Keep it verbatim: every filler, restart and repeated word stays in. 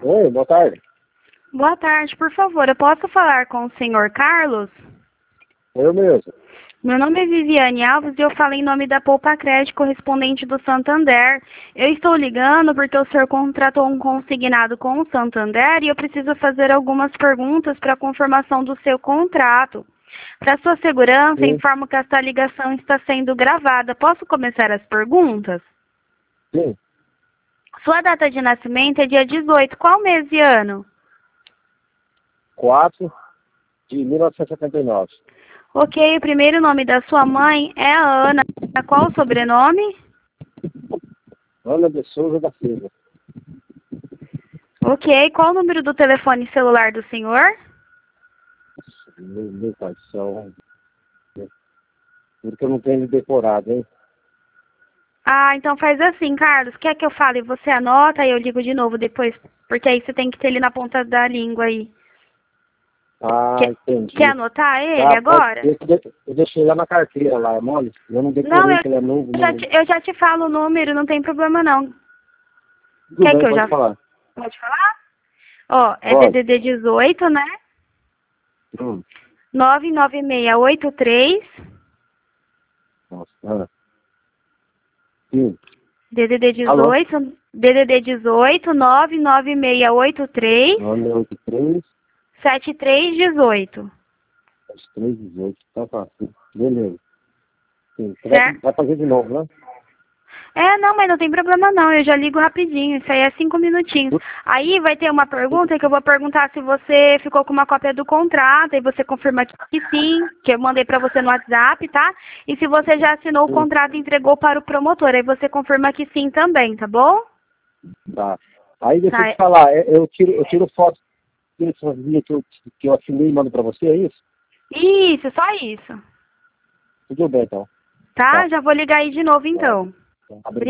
Oi, boa tarde. Boa tarde, por favor, eu posso falar com o senhor Carlos? Eu mesmo. Meu nome é Viviane Alves e eu falo em nome da Poupa Crédito, correspondente do Santander. Eu estou ligando porque o senhor contratou um consignado com o Santander e eu preciso fazer algumas perguntas para a confirmação do seu contrato. Para sua segurança, Sim. informo que esta ligação está sendo gravada. Posso começar as perguntas? Sim. Sua data de nascimento é dia dezoito. Qual mês e ano? quatro de mil novecentos e setenta e nove. Ok, o primeiro nome da sua mãe é a Ana. Qual o sobrenome? Ana de Souza da Silva. Ok, qual o número do telefone celular do senhor? Meu, meu pai do céu. Tudo que eu não tenho decorado, hein? Ah, então faz assim, Carlos. Quer que eu fale? Você anota e eu ligo de novo depois. Porque aí você tem que ter ele na ponta da língua aí. Ah, Quer, entendi. quer anotar ele Tá, pode agora? ser que de- eu deixei lá na carteira lá, é mole? Eu não Não, decorei eu que ele é novo. já, Não... te, eu já te falo o número, não tem problema não. Tudo Quer bem, que eu pode já... falar. Pode falar? Ó, é Pode. D D D dezoito, né? Hum. nove nove seis oito três. Nossa. Ah. Sim. D D D Alô? dezoito, D D D dezoito, nove nove seis oito três, nove oito três, sete três um oito. três dezoito. Tá fácil. Beleza. Sim. Você vai, Certo? vai fazer de novo, né? É, não, mas não tem problema não, eu já ligo rapidinho, isso aí é cinco minutinhos. Aí vai ter uma pergunta que eu vou perguntar se você ficou com uma cópia do contrato, e você confirma que sim, que eu mandei pra você no WhatsApp, tá? E se você já assinou o Sim. contrato e entregou para o promotor, aí você confirma que sim também, tá bom? Tá. Aí deixa eu Tá. te falar, é, eu tiro, eu tiro foto desse vídeo que eu, que eu assinei e mando pra você, é isso? Isso, só isso. Tudo bem, então. Tá? Tá. Já vou ligar aí de novo Tá. então. Tá.